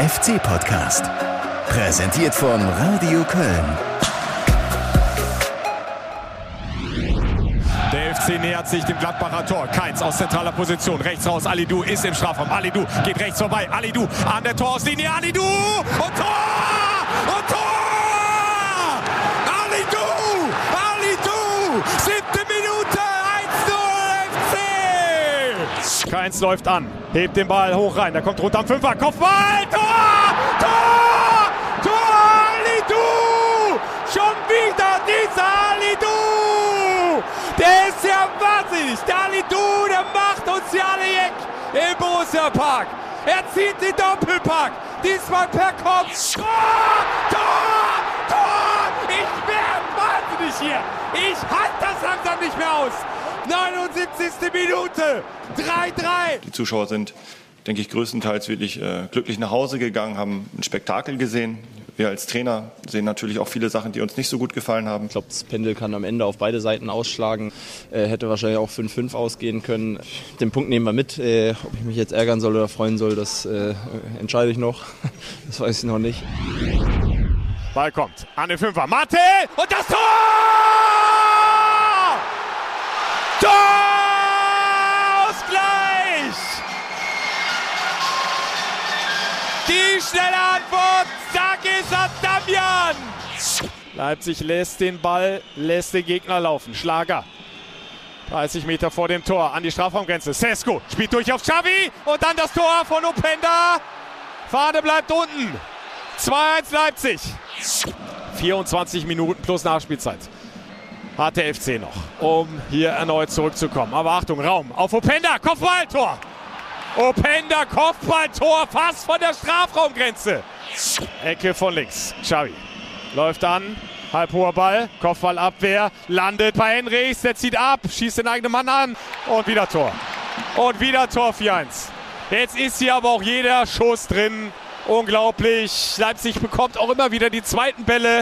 FC-Podcast. Präsentiert von Radio Köln. Der FC nähert sich dem Gladbacher Tor. Keins aus zentraler Position. Rechts raus. Alidou ist im Strafraum. Alidou geht rechts vorbei. Alidou an der Torauslinie. Alidou und Tor! Und Tor! Alidou! Alidou! 7. Minute. 1-0 FC! Keins läuft an. Hebt den Ball hoch rein. Da kommt runter am Fünfer. Kopfball! Tor! Tor! Tor! Alidou! Schon wieder dieser Alidou! Der ist ja wahnsinnig. Der Alidou, der macht uns ja alle Jeck im Borussia Park. Er zieht den Doppelpack. Diesmal per Kopf. Tor! Tor! Tor! Ich werde wahnsinnig hier. Ich halte das langsam nicht mehr aus. 79. Minute. 3-3. Die Zuschauer sind, denke ich, größtenteils wirklich glücklich nach Hause gegangen, haben ein Spektakel gesehen. Wir als Trainer sehen natürlich auch viele Sachen, die uns nicht so gut gefallen haben. Ich glaube, das Pendel kann am Ende auf beide Seiten ausschlagen. Hätte wahrscheinlich auch 5-5 ausgehen können. Den Punkt nehmen wir mit. Ob ich mich jetzt ärgern soll oder freuen soll, das entscheide ich noch. Das weiß ich noch nicht. Ball kommt an den Fünfer. Mate und das Tor! Tor! Ausgleich! Die schnelle Antwort. Zack ist er, Damian! Leipzig lässt den Ball, lässt den Gegner laufen. Schlager. 30 Meter vor dem Tor an die Strafraumgrenze. Sesko spielt durch auf Xavi und dann das Tor von Openda. Fahne bleibt unten. 2-1 Leipzig. 24 Minuten plus Nachspielzeit hat der FC noch, um hier erneut zurückzukommen. Aber Achtung, Raum auf Openda, Kopfballtor. Openda, Kopfballtor, fast von der Strafraumgrenze. Ecke von links. Xavi läuft an, halb hoher Ball, Kopfballabwehr, landet bei Henrichs, der zieht ab, schießt den eigenen Mann an und wieder Tor. Und wieder Tor 4-1. Jetzt ist hier aber auch jeder Schuss drin. Unglaublich. Leipzig bekommt auch immer wieder die zweiten Bälle.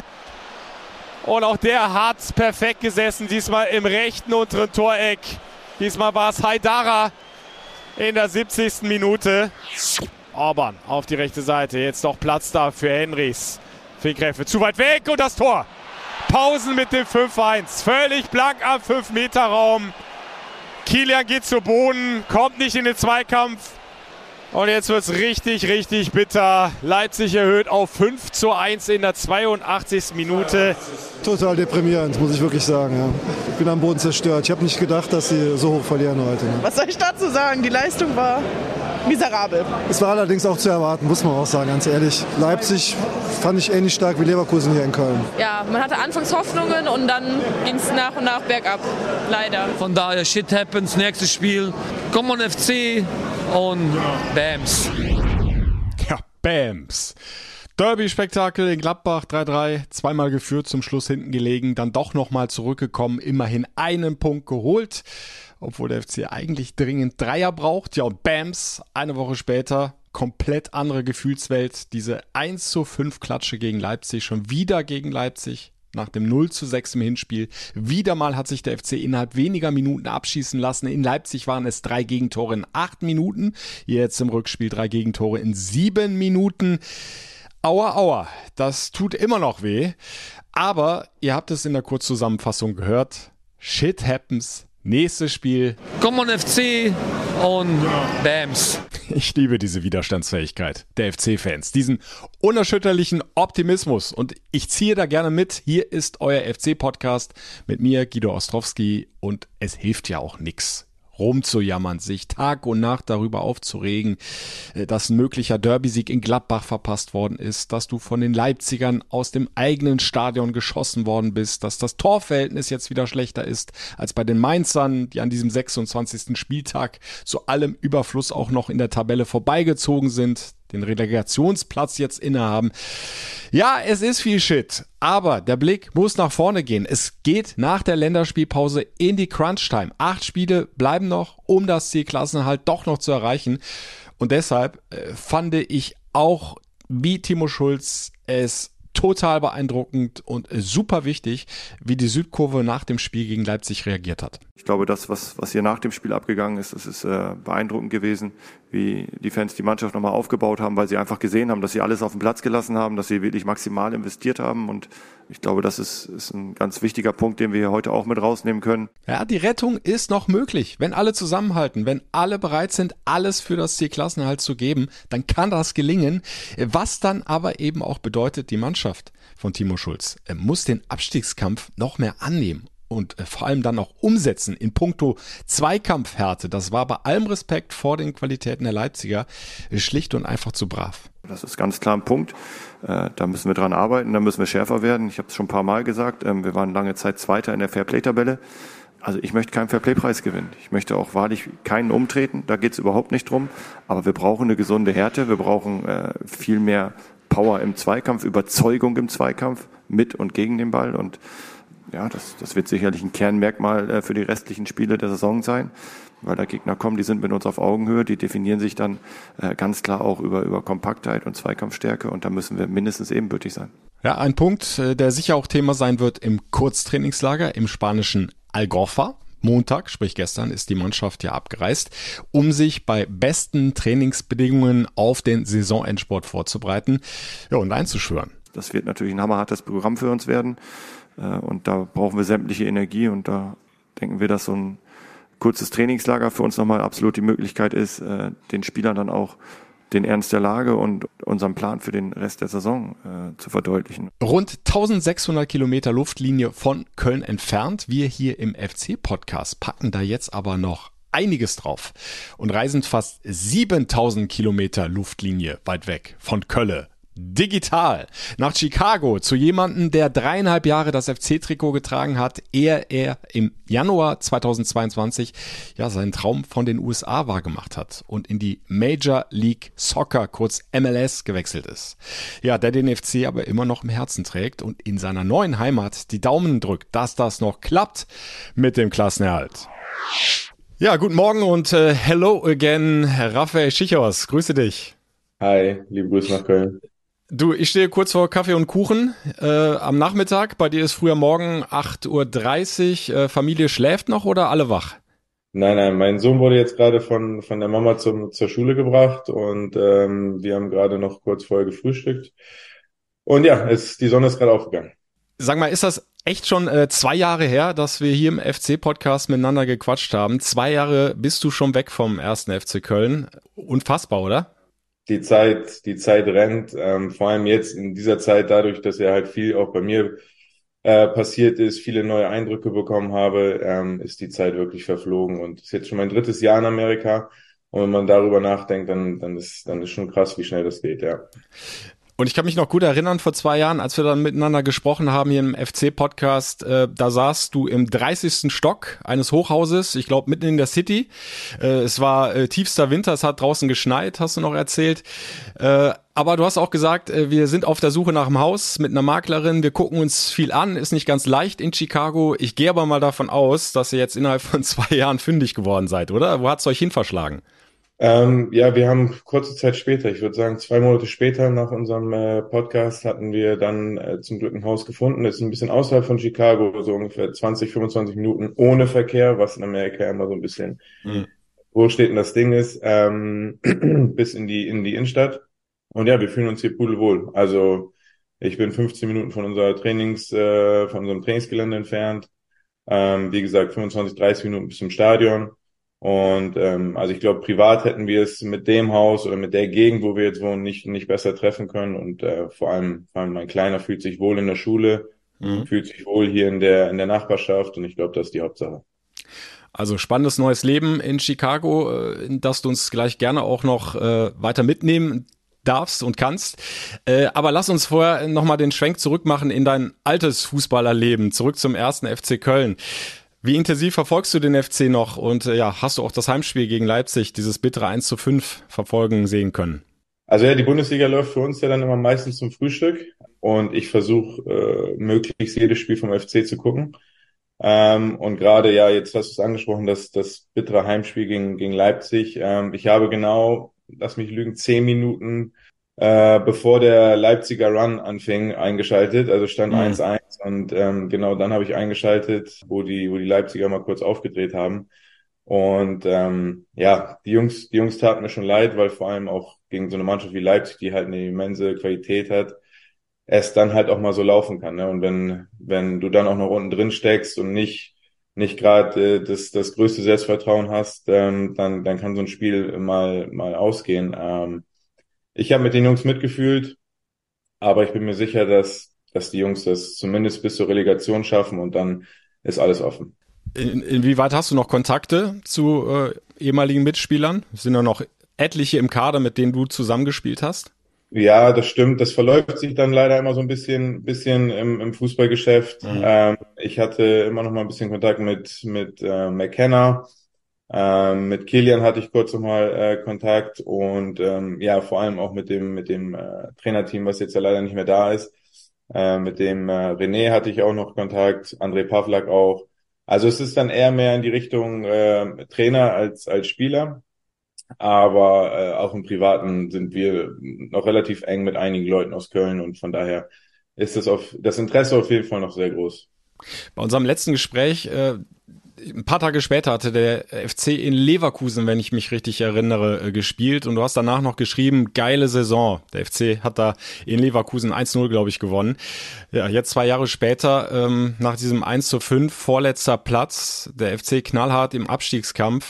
Und auch der hat perfekt gesessen, diesmal im rechten unteren Toreck. Diesmal war es Haidara in der 70. Minute. Orban auf die rechte Seite. Jetzt noch Platz da für Henrichs. Fehlgräfe zu weit weg und das Tor. Pausen mit dem 5-1. Völlig blank am 5-Meter-Raum. Kilian geht zu Boden, kommt nicht in den Zweikampf. Und jetzt wird es richtig, richtig bitter. Leipzig erhöht auf 5-1 in der 82. Minute. Total deprimierend, muss ich wirklich sagen. Ja. Ich bin am Boden zerstört. Ich habe nicht gedacht, dass sie so hoch verlieren heute. Ne? Was soll ich dazu sagen? Die Leistung war miserabel. Es war allerdings auch zu erwarten, muss man auch sagen, ganz ehrlich. Leipzig fand ich ähnlich stark wie Leverkusen hier in Köln. Ja, man hatte anfangs Hoffnungen und dann ging es nach und nach bergab. Leider. Von daher, shit happens, nächstes Spiel. Come on FC und Bams. Ja, Bams. Derby-Spektakel in Gladbach 3-3, zweimal geführt, zum Schluss hinten gelegen, dann doch nochmal zurückgekommen, immerhin einen Punkt geholt, obwohl der FC eigentlich dringend Dreier braucht. Ja, und Bams, eine Woche später, komplett andere Gefühlswelt, diese 1-5 Klatsche gegen Leipzig, schon wieder gegen Leipzig. Nach dem 0-6 im Hinspiel. Wieder mal hat sich der FC innerhalb weniger Minuten abschießen lassen. In Leipzig waren es 3 Gegentore in 8 Minuten. Jetzt im Rückspiel 3 Gegentore in 7 Minuten. Aua, aua, das tut immer noch weh. Aber ihr habt es in der Kurzzusammenfassung gehört. Shit happens. Nächstes Spiel. Come on FC und Bams. Ich liebe diese Widerstandsfähigkeit der FC-Fans, diesen unerschütterlichen Optimismus. Und ich ziehe da gerne mit. Hier ist euer FC-Podcast mit mir, Guido Ostrowski. Und es hilft ja auch nichts, rumzujammern, sich Tag und Nacht darüber aufzuregen, dass ein möglicher Derby-Sieg in Gladbach verpasst worden ist, dass du von den Leipzigern aus dem eigenen Stadion geschossen worden bist, dass das Torverhältnis jetzt wieder schlechter ist als bei den Mainzern, die an diesem 26. Spieltag zu allem Überfluss auch noch in der Tabelle vorbeigezogen sind, den Relegationsplatz jetzt innehaben. Ja, es ist viel Shit, aber der Blick muss nach vorne gehen. Es geht nach der Länderspielpause in die Crunch-Time. 8 Spiele bleiben noch, um das Ziel Klassenerhalt doch noch zu erreichen. Und deshalb fand ich auch, wie Timo Schulz es total beeindruckend und super wichtig, wie die Südkurve nach dem Spiel gegen Leipzig reagiert hat. Ich glaube, das, was hier nach dem Spiel abgegangen ist, das ist beeindruckend gewesen, wie die Fans die Mannschaft nochmal aufgebaut haben, weil sie einfach gesehen haben, dass sie alles auf den Platz gelassen haben, dass sie wirklich maximal investiert haben. Und ich glaube, das ist ein ganz wichtiger Punkt, den wir hier heute auch mit rausnehmen können. Ja, die Rettung ist noch möglich. Wenn alle zusammenhalten, wenn alle bereit sind, alles für das Ziel Klassenerhalt zu geben, dann kann das gelingen. Was dann aber eben auch bedeutet, die Mannschaft von Timo Schulz muss den Abstiegskampf noch mehr annehmen. Und vor allem dann auch umsetzen in puncto Zweikampfhärte. Das war bei allem Respekt vor den Qualitäten der Leipziger schlicht und einfach zu brav. Das ist ganz klar ein Punkt. Da müssen wir dran arbeiten, da müssen wir schärfer werden. Ich habe es schon ein paar Mal gesagt, wir waren lange Zeit Zweiter in der Fairplay-Tabelle. Also ich möchte keinen Fairplay-Preis gewinnen. Ich möchte auch wahrlich keinen umtreten, da geht es überhaupt nicht drum. Aber wir brauchen eine gesunde Härte, wir brauchen viel mehr Power im Zweikampf, Überzeugung im Zweikampf mit und gegen den Ball. Und ja, das wird sicherlich ein Kernmerkmal für die restlichen Spiele der Saison sein, weil da Gegner kommen, die sind mit uns auf Augenhöhe, die definieren sich dann ganz klar auch über Kompaktheit und Zweikampfstärke und da müssen wir mindestens ebenbürtig sein. Ja, ein Punkt, der sicher auch Thema sein wird im Kurztrainingslager im spanischen Algorfa. Montag, sprich gestern, ist die Mannschaft ja abgereist, um sich bei besten Trainingsbedingungen auf den Saisonendsport vorzubereiten, ja, und einzuschwören. Das wird natürlich ein hammerhartes Programm für uns werden. Und da brauchen wir sämtliche Energie und da denken wir, dass so ein kurzes Trainingslager für uns nochmal absolut die Möglichkeit ist, den Spielern dann auch den Ernst der Lage und unseren Plan für den Rest der Saison zu verdeutlichen. Rund 1600 Kilometer Luftlinie von Köln entfernt. Wir hier im FC-Podcast packen da jetzt aber noch einiges drauf und reisen fast 7000 Kilometer Luftlinie weit weg von Köln. Digital nach Chicago zu jemandem, der 3,5 Jahre das FC-Trikot getragen hat, ehe er im Januar 2022 ja seinen Traum von den USA wahrgemacht hat und in die Major League Soccer, kurz MLS, gewechselt ist. Ja, der den FC aber immer noch im Herzen trägt und in seiner neuen Heimat die Daumen drückt, dass das noch klappt mit dem Klassenerhalt. Ja, guten Morgen und hello again, Raphael Schichers, grüße dich. Hi, liebe Grüße nach Köln. Du, ich stehe kurz vor Kaffee und Kuchen am Nachmittag. Bei dir ist früher Morgen 8:30 Uhr. Familie schläft noch oder alle wach? Nein, mein Sohn wurde jetzt gerade von der Mama zur Schule gebracht und wir haben gerade noch kurz vorher gefrühstückt. Und ja, die Sonne ist gerade aufgegangen. Sag mal, ist das echt schon 2 Jahre her, dass wir hier im FC-Podcast miteinander gequatscht haben? 2 Jahre bist du schon weg vom 1. FC Köln. Unfassbar, oder? Die Zeit rennt, vor allem jetzt in dieser Zeit, dadurch, dass ja halt viel auch bei mir passiert ist, viele neue Eindrücke bekommen habe, ist die Zeit wirklich verflogen und ist jetzt schon mein 3. Jahr in Amerika und wenn man darüber nachdenkt, dann ist schon krass, wie schnell das geht, ja. Und ich kann mich noch gut erinnern, vor 2 Jahren, als wir dann miteinander gesprochen haben hier im FC-Podcast, da saßt du im 30. Stock eines Hochhauses, ich glaube mitten in der City. Es war tiefster Winter, es hat draußen geschneit, hast du noch erzählt. Aber du hast auch gesagt, wir sind auf der Suche nach einem Haus mit einer Maklerin, wir gucken uns viel an, ist nicht ganz leicht in Chicago. Ich gehe aber mal davon aus, dass ihr jetzt innerhalb von 2 Jahren fündig geworden seid, oder? Wo hat's euch hin verschlagen? Ja, wir haben kurze Zeit später, ich würde sagen 2 Monate später nach unserem Podcast hatten wir dann zum Glück ein Haus gefunden. Das ist ein bisschen außerhalb von Chicago, so ungefähr 20, 25 Minuten ohne Verkehr, was in Amerika immer so ein bisschen, wo steht denn das Ding ist, bis in die Innenstadt. Und ja, wir fühlen uns hier pudelwohl. Also ich bin 15 Minuten von unserem Trainingsgelände entfernt. Wie gesagt, 25, 30 Minuten bis zum Stadion. Und also ich glaube, privat hätten wir es mit dem Haus oder mit der Gegend, wo wir jetzt wohnen, nicht besser treffen können. Und vor allem mein Kleiner fühlt sich wohl in der Schule, fühlt sich wohl hier in der Nachbarschaft und ich glaube, das ist die Hauptsache. Also spannendes neues Leben in Chicago, das du uns gleich gerne auch noch weiter mitnehmen darfst und kannst. Aber lass uns vorher nochmal den Schwenk zurück machen in dein altes Fußballerleben, zurück zum 1. FC Köln. Wie intensiv verfolgst du den FC noch und ja, hast du auch das Heimspiel gegen Leipzig, dieses bittere 1:5 verfolgen sehen können? Also ja, die Bundesliga läuft für uns ja dann immer meistens zum Frühstück und ich versuche möglichst jedes Spiel vom FC zu gucken. Und gerade ja, jetzt hast du es angesprochen, das bittere Heimspiel gegen Leipzig. Ich habe genau, lass mich lügen, 10 Minuten bevor der Leipziger Run anfing, eingeschaltet, also stand 1:1 und genau dann habe ich eingeschaltet, wo die Leipziger mal kurz aufgedreht haben Und die Jungs taten mir schon leid, weil vor allem auch gegen so eine Mannschaft wie Leipzig, die halt eine immense Qualität hat, es dann halt auch mal so laufen kann. Ne? Und wenn du dann auch noch unten drin steckst und nicht gerade das größte Selbstvertrauen hast, dann kann so ein Spiel mal ausgehen. Ich habe mit den Jungs mitgefühlt, aber ich bin mir sicher, dass die Jungs das zumindest bis zur Relegation schaffen und dann ist alles offen. Inwieweit hast du noch Kontakte zu ehemaligen Mitspielern? Sind da noch etliche im Kader, mit denen du zusammengespielt hast? Ja, das stimmt. Das verläuft sich dann leider immer so ein bisschen im Fußballgeschäft. Mhm. Ich hatte immer noch mal ein bisschen Kontakt mit McKenna. Mit Kilian hatte ich kurz noch mal Kontakt und vor allem auch mit dem Trainerteam, was jetzt ja leider nicht mehr da ist. Mit dem René hatte ich auch noch Kontakt, André Pavlak auch. Also es ist dann eher mehr in die Richtung Trainer als Spieler. Aber auch im Privaten sind wir noch relativ eng mit einigen Leuten aus Köln und von daher ist das Interesse auf jeden Fall noch sehr groß. Bei unserem letzten Gespräch, ein paar Tage später hatte der FC in Leverkusen, wenn ich mich richtig erinnere, gespielt und du hast danach noch geschrieben, geile Saison. Der FC hat da in Leverkusen 1-0, glaube ich, gewonnen. Ja, jetzt 2 Jahre später, nach diesem 1-5, vorletzter Platz, der FC knallhart im Abstiegskampf.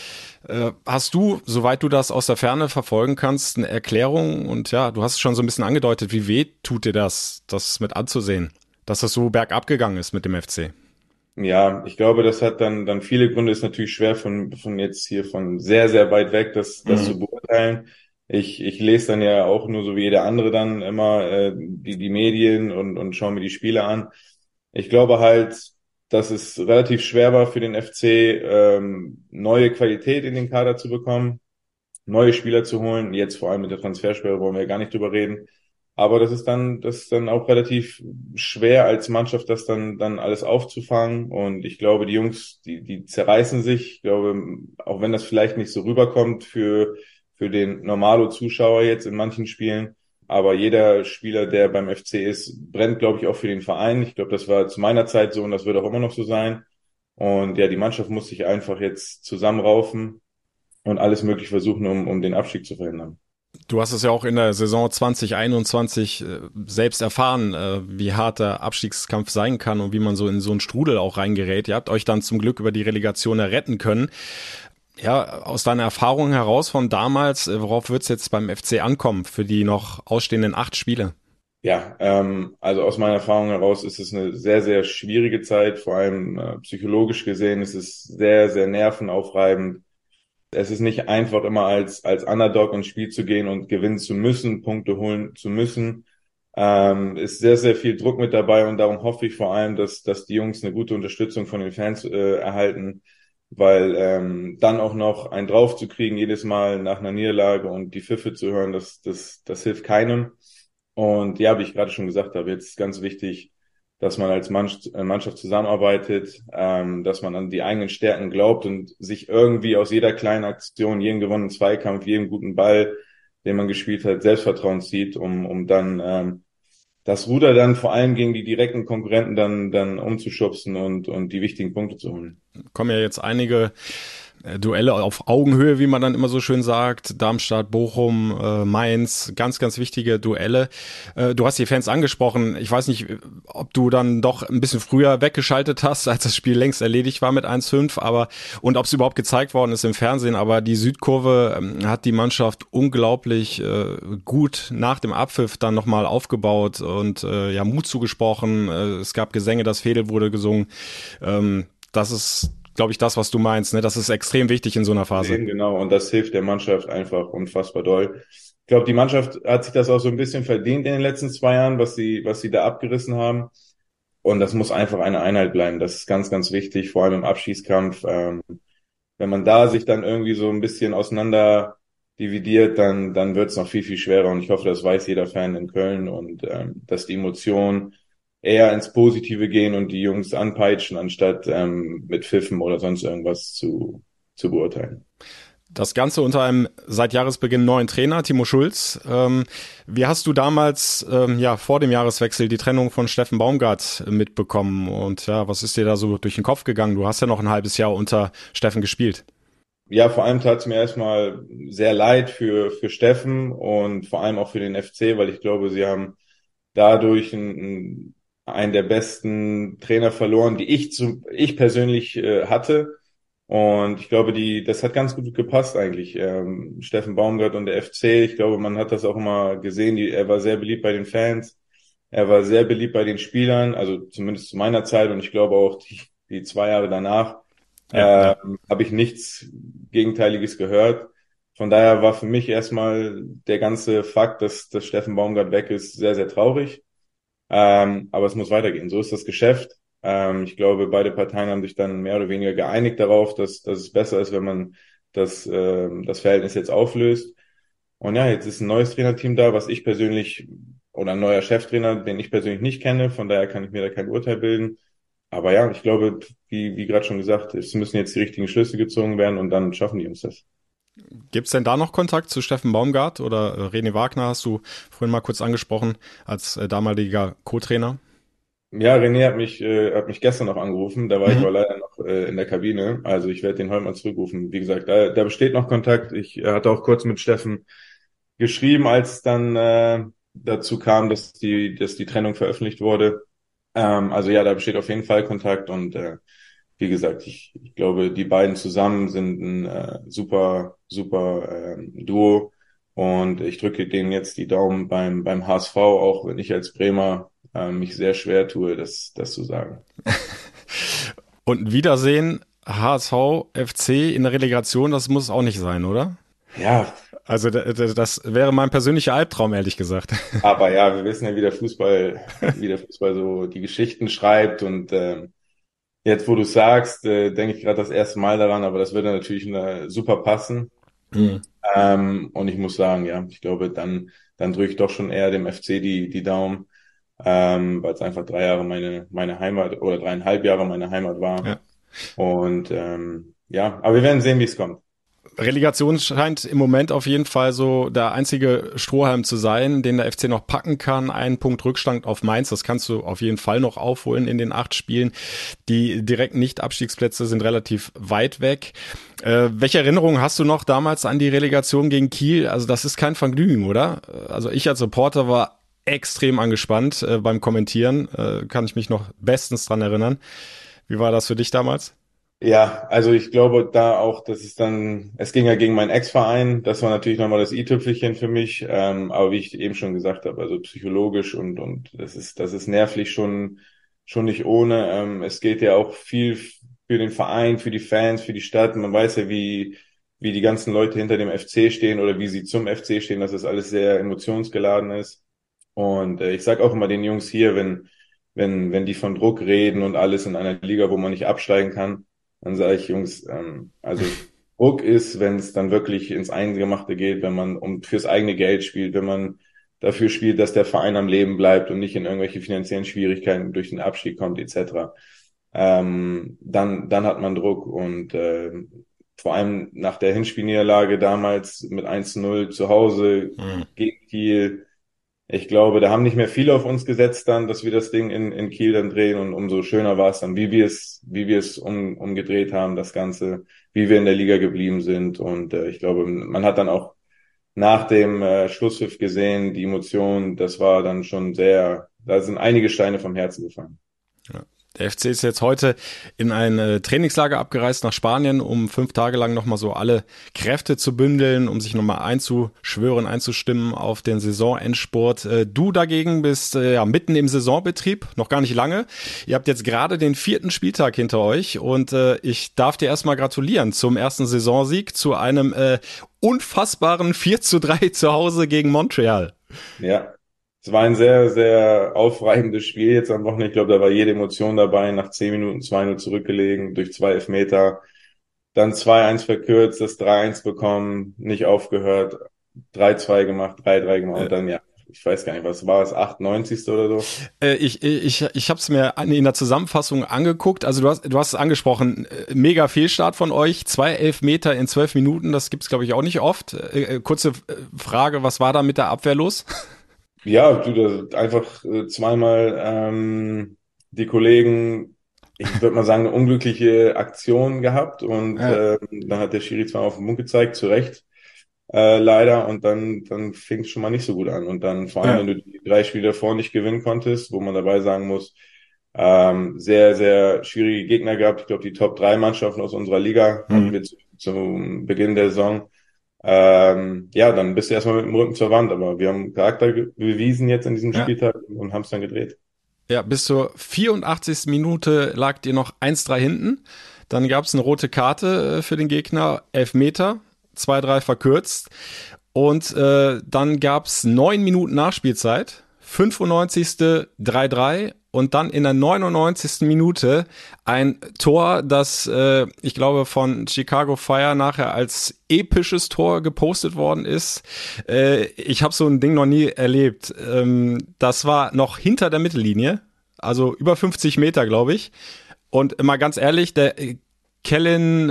Hast du, soweit du das aus der Ferne verfolgen kannst, eine Erklärung? Und ja, du hast es schon so ein bisschen angedeutet, wie weh tut dir das mit anzusehen, dass das so bergab gegangen ist mit dem FC? Ja, ich glaube, das hat dann viele Gründe. Ist natürlich schwer von jetzt hier von sehr, sehr weit weg, das zu beurteilen. Ich lese dann ja auch nur so wie jeder andere dann immer die Medien und schaue mir die Spiele an. Ich glaube halt, dass es relativ schwer war für den FC, neue Qualität in den Kader zu bekommen, neue Spieler zu holen. Jetzt vor allem mit der Transfersperre wollen wir ja gar nicht drüber reden. Aber das ist dann auch relativ schwer als Mannschaft, das dann alles aufzufangen. Und ich glaube, die Jungs, die zerreißen sich. Ich glaube, auch wenn das vielleicht nicht so rüberkommt für den Normalo-Zuschauer jetzt in manchen Spielen, aber jeder Spieler, der beim FC ist, brennt, glaube ich, auch für den Verein. Ich glaube, das war zu meiner Zeit so und das wird auch immer noch so sein. Und ja, die Mannschaft muss sich einfach jetzt zusammenraufen und alles möglich versuchen, um den Abstieg zu verhindern. Du hast es ja auch in der Saison 2021 selbst erfahren, wie hart der Abstiegskampf sein kann und wie man so in so einen Strudel auch reingerät. Ihr habt euch dann zum Glück über die Relegation retten können. Ja, aus deiner Erfahrung heraus von damals, worauf wird es jetzt beim FC ankommen für die noch ausstehenden 8 Spiele? Ja, also aus meiner Erfahrung heraus ist es eine sehr, sehr schwierige Zeit, vor allem psychologisch gesehen ist es sehr, sehr nervenaufreibend. Es ist nicht einfach immer als Underdog ins Spiel zu gehen und gewinnen zu müssen, Punkte holen zu müssen. Ist sehr, sehr viel Druck mit dabei und darum hoffe ich vor allem, dass die Jungs eine gute Unterstützung von den Fans erhalten, weil dann auch noch einen drauf zu kriegen jedes Mal nach einer Niederlage und die Pfiffe zu hören, das hilft keinem. Und ja, wie ich gerade schon gesagt habe, jetzt ist ganz wichtig, dass man als Mannschaft zusammenarbeitet, dass man an die eigenen Stärken glaubt und sich irgendwie aus jeder kleinen Aktion, jedem gewonnenen Zweikampf, jedem guten Ball, den man gespielt hat, Selbstvertrauen zieht, um dann das Ruder dann vor allem gegen die direkten Konkurrenten dann umzuschubsen und die wichtigen Punkte zu holen. Kommen ja jetzt einige Duelle auf Augenhöhe, wie man dann immer so schön sagt. Darmstadt, Bochum, Mainz, ganz, ganz wichtige Duelle. Du hast die Fans angesprochen. Ich weiß nicht, ob du dann doch ein bisschen früher weggeschaltet hast, als das Spiel längst erledigt war mit 1-5, und ob es überhaupt gezeigt worden ist im Fernsehen, aber die Südkurve hat die Mannschaft unglaublich gut nach dem Abpfiff dann nochmal aufgebaut und Mut zugesprochen. Es gab Gesänge, das Fädel wurde gesungen. Das ist, glaube ich, das, was du meinst, ne? Das ist extrem wichtig in so einer Phase. Genau, und das hilft der Mannschaft einfach unfassbar doll. Ich glaube, die Mannschaft hat sich das auch so ein bisschen verdient in den letzten 2 Jahren, was sie da abgerissen haben. Und das muss einfach eine Einheit bleiben. Das ist ganz, ganz wichtig, vor allem im Abschießkampf. Wenn man da sich dann irgendwie so ein bisschen auseinander dividiert, dann wird es noch viel, viel schwerer. Und ich hoffe, das weiß jeder Fan in Köln und dass die Emotionen eher ins Positive gehen und die Jungs anpeitschen, anstatt mit Pfiffen oder sonst irgendwas zu beurteilen. Das Ganze unter einem seit Jahresbeginn neuen Trainer, Timo Schulz. Wie hast du damals vor dem Jahreswechsel die Trennung von Steffen Baumgart mitbekommen? Und ja, was ist dir da so durch den Kopf gegangen? Du hast ja noch ein halbes Jahr unter Steffen gespielt. Ja, vor allem tat es mir erstmal sehr leid für Steffen und vor allem auch für den FC, weil ich glaube, sie haben dadurch einen der besten Trainer verloren, die ich persönlich hatte. Und ich glaube, das hat ganz gut gepasst eigentlich. Steffen Baumgart und der FC, ich glaube, man hat das auch immer gesehen, er war sehr beliebt bei den Fans, er war sehr beliebt bei den Spielern, also zumindest zu meiner Zeit und ich glaube auch die 2 Jahre danach habe ich nichts Gegenteiliges gehört. Von daher war für mich erstmal der ganze Fakt, dass Steffen Baumgart weg ist, sehr, sehr traurig. Aber es muss weitergehen. So ist das Geschäft. Ich glaube, beide Parteien haben sich dann mehr oder weniger geeinigt darauf, dass es besser ist, wenn man das Verhältnis jetzt auflöst. Und ja, jetzt ist ein neues Trainerteam da, oder ein neuer Cheftrainer, den ich persönlich nicht kenne. Von daher kann ich mir da kein Urteil bilden. Aber ja, ich glaube, wie gerade schon gesagt, es müssen jetzt die richtigen Schlüsse gezogen werden und dann schaffen die uns das. Gibt's denn da noch Kontakt zu Steffen Baumgart oder René Wagner, hast du vorhin mal kurz angesprochen, als damaliger Co-Trainer? Ja, René hat mich gestern noch angerufen, da war ich aber leider noch in der Kabine, also ich werde den heute mal zurückrufen. Wie gesagt, da besteht noch Kontakt. Ich hatte auch kurz mit Steffen geschrieben, als dann dazu kam, dass die Trennung veröffentlicht wurde. Also ja, da besteht auf jeden Fall Kontakt und wie gesagt, ich glaube, die beiden zusammen sind ein super Duo und ich drücke denen jetzt die Daumen beim HSV, auch wenn ich als Bremer mich sehr schwer tue, das zu sagen. Und Wiedersehen HSV FC in der Relegation, das muss auch nicht sein, oder? Ja. Also das wäre mein persönlicher Albtraum, ehrlich gesagt. Aber ja, wir wissen ja, wie der Fußball so die Geschichten schreibt und jetzt, wo du sagst, denke ich gerade das erste Mal daran, aber das würde natürlich super passen. Und ich muss sagen, ja, ich glaube, dann drücke ich doch schon eher dem FC die Daumen, weil es einfach 3 Jahre meine Heimat oder 3,5 Jahre meine Heimat war. Ja. Und aber wir werden sehen, wie es kommt. Relegation scheint im Moment auf jeden Fall so der einzige Strohhalm zu sein, den der FC noch packen kann. 1 Punkt Rückstand auf Mainz, das kannst du auf jeden Fall noch aufholen in den 8 Spielen. Die direkten Nicht-Abstiegsplätze sind relativ weit weg. Welche Erinnerungen hast du noch damals an die Relegation gegen Kiel? Also das ist kein Vergnügen, oder? Also ich als Reporter war extrem angespannt beim Kommentieren, kann ich mich noch bestens dran erinnern. Wie war das für dich damals? Ja, also ich glaube da auch, es ging ja gegen meinen Ex-Verein, das war natürlich nochmal das i-Tüpfelchen für mich, aber wie ich eben schon gesagt habe, also psychologisch und das ist nervlich schon nicht ohne, es geht ja auch viel für den Verein, für die Fans, für die Stadt, man weiß ja, wie die ganzen Leute hinter dem FC stehen oder wie sie zum FC stehen, dass das alles sehr emotionsgeladen ist und ich sag auch immer den Jungs hier, wenn die von Druck reden und alles in einer Liga, wo man nicht absteigen kann, dann sage ich, Jungs, also Druck ist, wenn es dann wirklich ins Eingemachte geht, wenn man fürs eigene Geld spielt, wenn man dafür spielt, dass der Verein am Leben bleibt und nicht in irgendwelche finanziellen Schwierigkeiten durch den Abstieg kommt, etc. Dann hat man Druck und vor allem nach der Hinspielniederlage damals mit 1:0 zu Hause gegen Kiel, ich glaube, da haben nicht mehr viele auf uns gesetzt dann, dass wir das Ding in Kiel dann drehen und umso schöner war es dann, wie wir es umgedreht haben, das Ganze, wie wir in der Liga geblieben sind und ich glaube, man hat dann auch nach dem Schlusspfiff gesehen, die Emotionen, das war dann schon da sind einige Steine vom Herzen gefallen. Ja. Der FC ist jetzt heute in ein Trainingslager abgereist nach Spanien, um 5 Tage lang nochmal so alle Kräfte zu bündeln, um sich nochmal einzustimmen auf den Saisonendspurt. Du dagegen bist mitten im Saisonbetrieb, noch gar nicht lange. Ihr habt jetzt gerade den 4. Spieltag hinter euch und ich darf dir erstmal gratulieren zum ersten Saisonsieg, zu einem unfassbaren 4:3 zu Hause gegen Montreal. Ja. Es war ein sehr, sehr aufreibendes Spiel jetzt am Wochenende. Ich glaube, da war jede Emotion dabei. Nach 10 Minuten 2:0 zurückgelegen durch 2 Elfmeter. Dann 2:1 verkürzt, das 3:1 bekommen, nicht aufgehört. 3:2 gemacht, 3:3 gemacht und dann ich weiß gar nicht, was war es, 98. oder so? Ich habe es mir in der Zusammenfassung angeguckt. Also du hast es angesprochen, mega Fehlstart von euch, 2 Elfmeter in 12 Minuten, das gibt's glaube ich auch nicht oft. Kurze Frage, was war da mit der Abwehr los? Ja, du, das einfach zweimal die Kollegen, ich würde mal sagen, eine unglückliche Aktion gehabt und Ja. dann hat der Schiri zwar auf den Mund gezeigt, zu Recht, leider, und dann fing es schon mal nicht so gut an. Und dann vor allem, Ja. wenn du die 3 Spiele davor nicht gewinnen konntest, wo man dabei sagen muss, sehr, sehr schwierige Gegner gehabt. Ich glaube, die Top-3 Mannschaften aus unserer Liga hatten wir zum Beginn der Saison. Ja, dann bist du erstmal mit dem Rücken zur Wand, aber wir haben Charakter bewiesen jetzt in diesem Ja. Spieltag und haben es dann gedreht. Ja, bis zur 84. Minute lagt ihr noch 1-3 hinten. Dann gab es eine rote Karte für den Gegner, Elfmeter, 2-3 verkürzt. Und dann gab es 9 Minuten Nachspielzeit, 95. 3-3 und dann in der 99. Minute ein Tor, das ich glaube von Chicago Fire nachher als episches Tor gepostet worden ist. Ich habe so ein Ding noch nie erlebt. Das war noch hinter der Mittellinie, also über 50 Meter, glaube ich. Und mal ganz ehrlich, der Kellen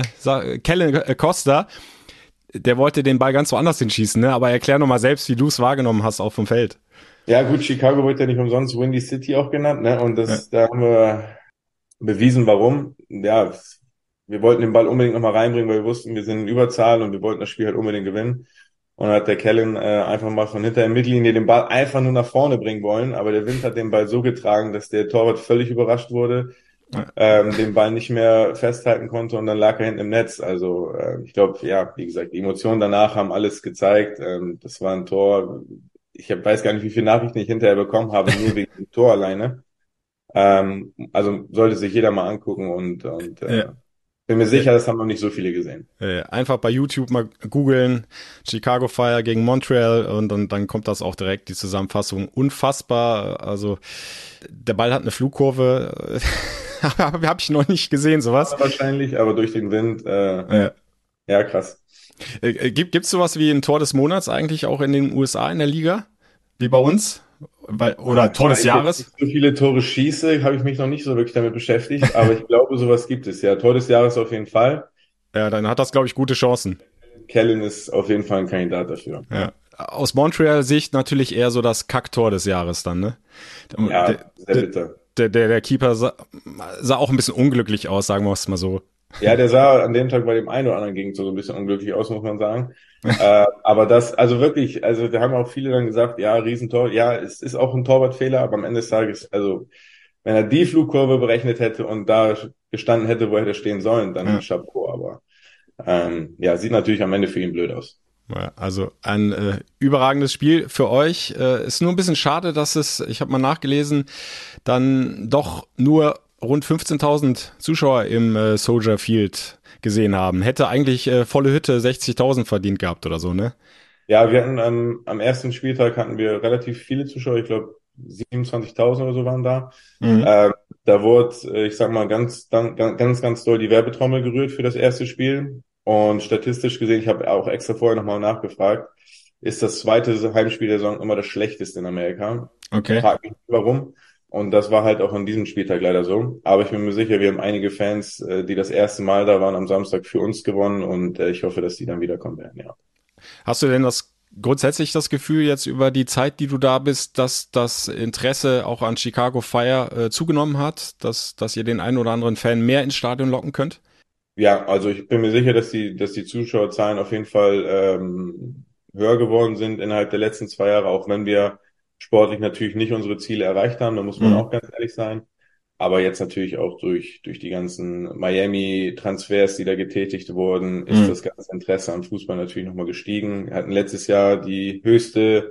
Costa, der wollte den Ball ganz woanders hinschießen, ne? Aber erklär noch mal selbst, wie du es wahrgenommen hast auf dem Feld. Ja, gut, Chicago wird ja nicht umsonst Windy City auch genannt, ne? Und da haben wir bewiesen, warum. Ja, wir wollten den Ball unbedingt nochmal reinbringen, weil wir wussten, wir sind in Überzahl und wir wollten das Spiel halt unbedingt gewinnen. Und dann hat der Kellen einfach mal von hinter der Mittellinie den Ball einfach nur nach vorne bringen wollen, aber der Wind hat den Ball so getragen, dass der Torwart völlig überrascht wurde, den Ball nicht mehr festhalten konnte und dann lag er hinten im Netz. Also ich glaube, ja, wie gesagt, die Emotionen danach haben alles gezeigt. Das war ein Tor. Weiß gar nicht, wie viele Nachrichten ich hinterher bekommen habe, nur wegen dem Tor alleine. Also sollte sich jeder mal angucken und Ja. bin mir sicher, das haben noch nicht so viele gesehen. Einfach bei YouTube mal googeln, Chicago Fire gegen Montreal und dann kommt das auch direkt, die Zusammenfassung. Unfassbar, also der Ball hat eine Flugkurve, habe ich noch nicht gesehen, sowas. Wahrscheinlich, aber durch den Wind, ja, krass. Gibt's sowas wie ein Tor des Monats eigentlich auch in den USA in der Liga? Wie bei uns? Oder Tor des Jahres? Wenn ich so viele Tore schieße, habe ich mich noch nicht so wirklich damit beschäftigt, aber ich glaube, sowas gibt es ja. Tor des Jahres auf jeden Fall. Ja, dann hat das, glaube ich, gute Chancen. Kellen ist auf jeden Fall ein Kandidat dafür. Ja. Aus Montreal-Sicht natürlich eher so das Kacktor des Jahres dann, ne? Ja, sehr bitter. Der Keeper sah auch ein bisschen unglücklich aus, sagen wir es mal so. Ja, der sah an dem Tag bei dem einen oder anderen Gegentor so ein bisschen unglücklich aus, muss man sagen. Aber also wirklich, also da haben auch viele dann gesagt, ja, Riesentor, ja, es ist auch ein Torwartfehler, aber am Ende des Tages, also wenn er die Flugkurve berechnet hätte und da gestanden hätte, wo er hätte stehen sollen, dann Chapeau, aber ja, sieht natürlich am Ende für ihn blöd aus. Ja, also ein überragendes Spiel für euch. Ist nur ein bisschen schade, dass ich habe mal nachgelesen, dann doch nur rund 15.000 Zuschauer im Soldier Field gesehen haben. Hätte eigentlich volle Hütte 60.000 verdient gehabt oder so, ne? Ja, wir hatten am ersten Spieltag hatten wir relativ viele Zuschauer, ich glaube 27.000 oder so waren da. Da wurde, ich sag mal, ganz doll die Werbetrommel gerührt für das erste Spiel. Und statistisch gesehen, ich habe auch extra vorher nochmal nachgefragt, ist das zweite Heimspiel der Saison immer das schlechteste in Amerika. Okay. Frag mich warum. Und das war halt auch an diesem Spieltag leider so. Aber ich bin mir sicher, wir haben einige Fans, die das erste Mal da waren, am Samstag für uns gewonnen. Und ich hoffe, dass die dann wiederkommen werden, ja. Hast du denn grundsätzlich das Gefühl jetzt über die Zeit, die du da bist, dass das Interesse auch an Chicago Fire zugenommen hat, dass ihr den einen oder anderen Fan mehr ins Stadion locken könnt? Ja, also ich bin mir sicher, dass die Zuschauerzahlen auf jeden Fall höher geworden sind innerhalb der letzten 2 Jahre, auch wenn wir sportlich natürlich nicht unsere Ziele erreicht haben, da muss man auch ganz ehrlich sein. Aber jetzt natürlich auch durch die ganzen Miami-Transfers, die da getätigt wurden, ist das ganze Interesse am Fußball natürlich nochmal gestiegen. Wir hatten letztes Jahr die höchste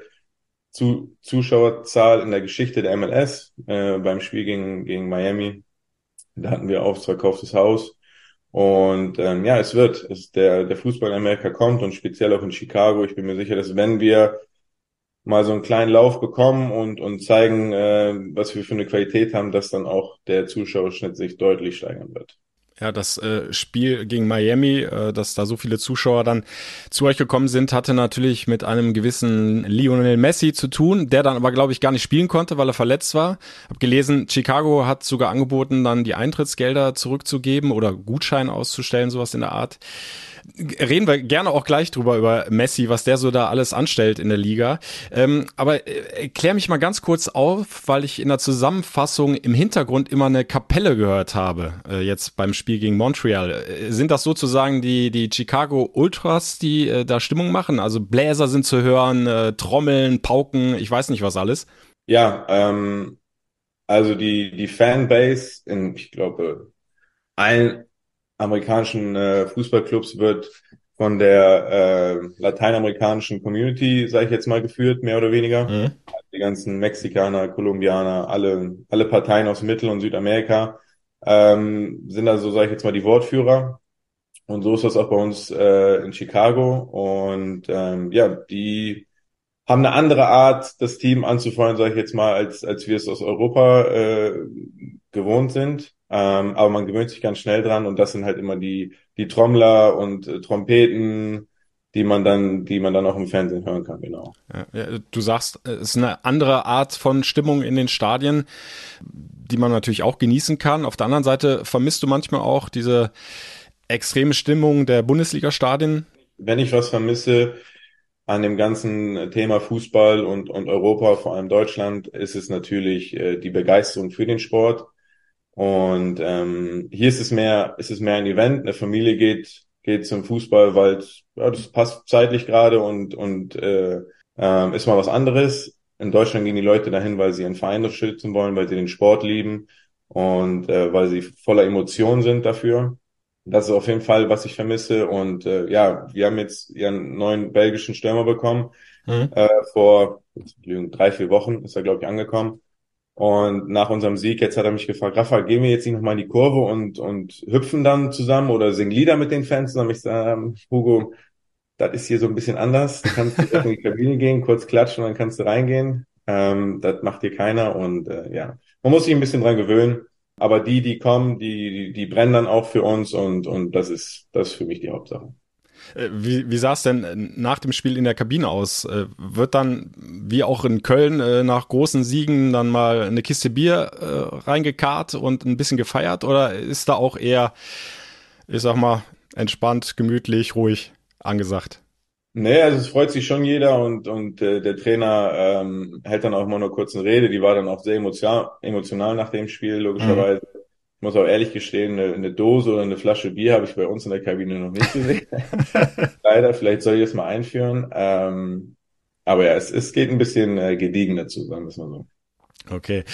Zuschauerzahl in der Geschichte der MLS beim Spiel gegen Miami. Da hatten wir ausverkauftes Haus. Und ja, der Fußball in Amerika kommt und speziell auch in Chicago. Ich bin mir sicher, dass wenn wir mal so einen kleinen Lauf bekommen und zeigen, was wir für eine Qualität haben, dass dann auch der Zuschauerschnitt sich deutlich steigern wird. Ja, das Spiel gegen Miami, dass da so viele Zuschauer dann zu euch gekommen sind, hatte natürlich mit einem gewissen Lionel Messi zu tun, der dann aber, glaube ich, gar nicht spielen konnte, weil er verletzt war. Hab gelesen, Chicago hat sogar angeboten, dann die Eintrittsgelder zurückzugeben oder Gutschein auszustellen, sowas in der Art. Reden wir gerne auch gleich drüber, über Messi, was der so da alles anstellt in der Liga. Aber klär mich mal ganz kurz auf, weil ich in der Zusammenfassung im Hintergrund immer eine Kapelle gehört habe, jetzt beim Spiel gegen Montreal. Sind das sozusagen die Chicago Ultras, die da Stimmung machen? Also Bläser sind zu hören, Trommeln, Pauken, ich weiß nicht was alles. Ja, also die Fanbase ich glaube, allen amerikanischen Fußballclubs wird von der lateinamerikanischen Community, sage ich jetzt mal, geführt, mehr oder weniger. Mhm. Die ganzen Mexikaner, Kolumbianer, alle Parteien aus Mittel- und Südamerika sind also, sage ich jetzt mal, die Wortführer. Und so ist das auch bei uns in Chicago. Und die haben eine andere Art, das Team anzufeuern, sage ich jetzt mal, als wir es aus Europa gewohnt sind. Aber man gewöhnt sich ganz schnell dran und das sind halt immer die Trommler und Trompeten, die man dann auch im Fernsehen hören kann, genau. Ja, du sagst, es ist eine andere Art von Stimmung in den Stadien, die man natürlich auch genießen kann. Auf der anderen Seite vermisst du manchmal auch diese extreme Stimmung der Bundesliga-Stadien? Wenn ich was vermisse an dem ganzen Thema Fußball und Europa, vor allem Deutschland, ist es natürlich die Begeisterung für den Sport. Und hier ist es mehr ein Event. Eine Familie geht zum Fußball, weil das passt zeitlich gerade und ist mal was anderes. In Deutschland gehen die Leute dahin, weil sie ihren Verein unterstützen wollen, weil sie den Sport lieben und weil sie voller Emotionen sind dafür. Das ist auf jeden Fall, was ich vermisse. Und wir haben jetzt einen neuen belgischen Stürmer bekommen. Vor 3-4 Wochen ist er, glaube ich, angekommen. Und nach unserem Sieg, jetzt hat er mich gefragt, Rafa, gehen wir jetzt nicht nochmal in die Kurve und hüpfen dann zusammen oder singen Lieder mit den Fans? Und dann habe ich gesagt, Hugo, das ist hier so ein bisschen anders. Du kannst in die Kabine gehen, kurz klatschen und dann kannst du reingehen. Das macht hier keiner. Und man muss sich ein bisschen dran gewöhnen. Aber die kommen, die brennen dann auch für uns und das ist für mich die Hauptsache. Wie sah es denn nach dem Spiel in der Kabine aus? Wird dann, wie auch in Köln, nach großen Siegen dann mal eine Kiste Bier reingekarrt und ein bisschen gefeiert? Oder ist da auch eher, ich sag mal, entspannt, gemütlich, ruhig angesagt? Nee, also es freut sich schon jeder und der Trainer hält dann auch mal nur kurz eine Rede. Die war dann auch sehr emotional nach dem Spiel, logischerweise. Ich muss auch ehrlich gestehen, eine Dose oder eine Flasche Bier habe ich bei uns in der Kabine noch nicht gesehen. Leider, vielleicht soll ich das mal einführen. Aber ja, es geht ein bisschen gediegener zu, sagen wir es mal so. Okay.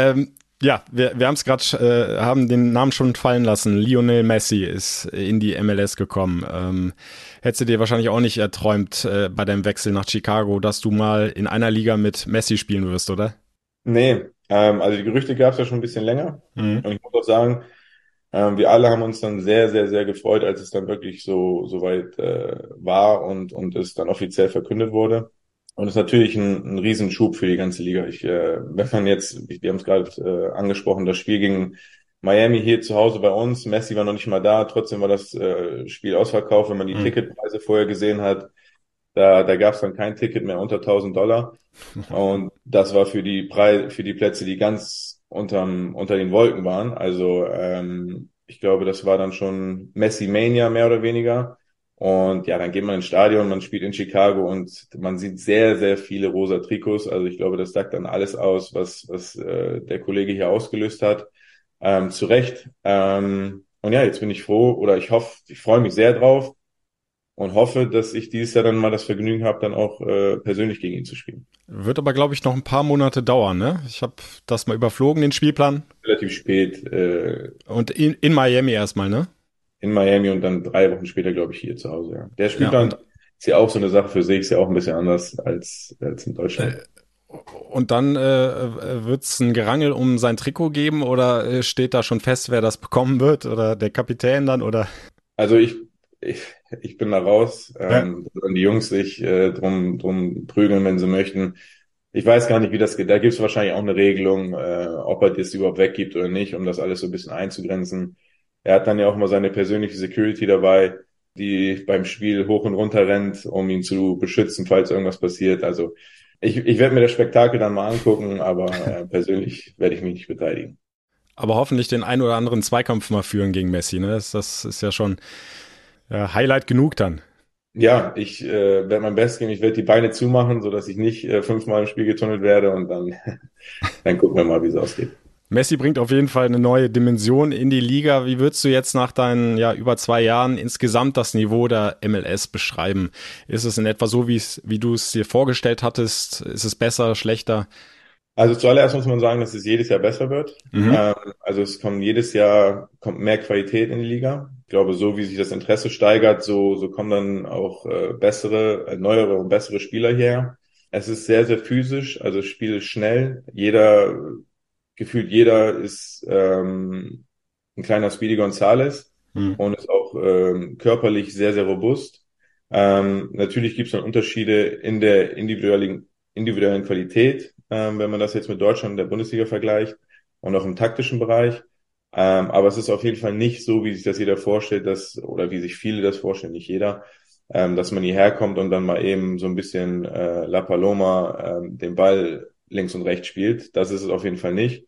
Wir haben es gerade, haben den Namen schon fallen lassen. Lionel Messi ist in die MLS gekommen. Hättest du dir wahrscheinlich auch nicht erträumt bei deinem Wechsel nach Chicago, dass du mal in einer Liga mit Messi spielen wirst, oder? Nee, also die Gerüchte gab es ja schon ein bisschen länger. Und ich muss auch sagen, wir alle haben uns dann sehr, sehr, sehr gefreut, als es dann wirklich so weit war und es dann offiziell verkündet wurde. Und es ist natürlich ein Riesenschub für die ganze Liga. Wir haben es gerade angesprochen, das Spiel gegen Miami hier zu Hause bei uns. Messi war noch nicht mal da, trotzdem war das Spiel ausverkauft. Wenn man die Ticketpreise vorher gesehen hat, da gab es dann kein Ticket mehr unter $1.000. Und das war für die Plätze, die ganz unter den Wolken waren. Also ich glaube, das war dann schon Messi-Mania mehr oder weniger. Und ja, dann geht man ins Stadion, man spielt in Chicago und man sieht sehr, sehr viele rosa Trikots. Also ich glaube, das sagt dann alles aus, was der Kollege hier ausgelöst hat. Zu Recht. Und ja, jetzt bin ich froh oder ich freue mich sehr drauf und hoffe, dass ich dieses Jahr dann mal das Vergnügen habe, dann auch persönlich gegen ihn zu spielen. Wird aber, glaube ich, noch ein paar Monate dauern, ne? Ich habe das mal überflogen, den Spielplan. Relativ spät. Und in Miami erstmal, ne? In Miami und dann 3 Wochen später, glaube ich, hier zu Hause, ja. Der Spielplan ist ja auch so eine Sache für sich, ist ja auch ein bisschen anders als in Deutschland. Und dann wird es ein Gerangel um sein Trikot geben oder steht da schon fest, wer das bekommen wird oder der Kapitän dann oder? Also ich bin da raus. Sollen die Jungs sich drum prügeln, wenn sie möchten. Ich weiß gar nicht, wie das geht. Da gibt es wahrscheinlich auch eine Regelung, ob er das überhaupt weggibt oder nicht, um das alles so ein bisschen einzugrenzen. er hat dann ja auch mal seine persönliche Security dabei, die beim Spiel hoch und runter rennt, um ihn zu beschützen, falls irgendwas passiert. Also ich werde mir das Spektakel dann mal angucken, aber persönlich werde ich mich nicht beteiligen. Aber hoffentlich den ein oder anderen Zweikampf mal führen gegen Messi, ne? Das ist ja schon Highlight genug dann. Ja, ich werde mein Bestes geben. Ich werde die Beine zumachen, sodass ich nicht 5-mal im Spiel getunnelt werde und dann gucken wir mal, wie es ausgeht. Messi bringt auf jeden Fall eine neue Dimension in die Liga. Wie würdest du jetzt nach deinen über 2 Jahren insgesamt das Niveau der MLS beschreiben? Ist es in etwa so, wie du es dir vorgestellt hattest? Ist es besser, schlechter? Also zuallererst muss man sagen, dass es jedes Jahr besser wird. Also es jedes Jahr kommt mehr Qualität in die Liga. Ich glaube, so wie sich das Interesse steigert, so kommen dann auch neuere und bessere Spieler her. Es ist sehr, sehr physisch, also das Spiel ist schnell. Gefühlt jeder ist ein kleiner Speedy Gonzales und ist auch körperlich sehr, sehr robust. Natürlich gibt es dann Unterschiede in der individuellen Qualität, wenn man das jetzt mit Deutschland und der Bundesliga vergleicht und auch im taktischen Bereich. Aber es ist auf jeden Fall nicht so, wie sich das jeder vorstellt, oder wie sich viele das vorstellen, nicht jeder, dass man hierher kommt und dann mal eben so ein bisschen La Paloma den Ball links und rechts spielt. Das ist es auf jeden Fall nicht.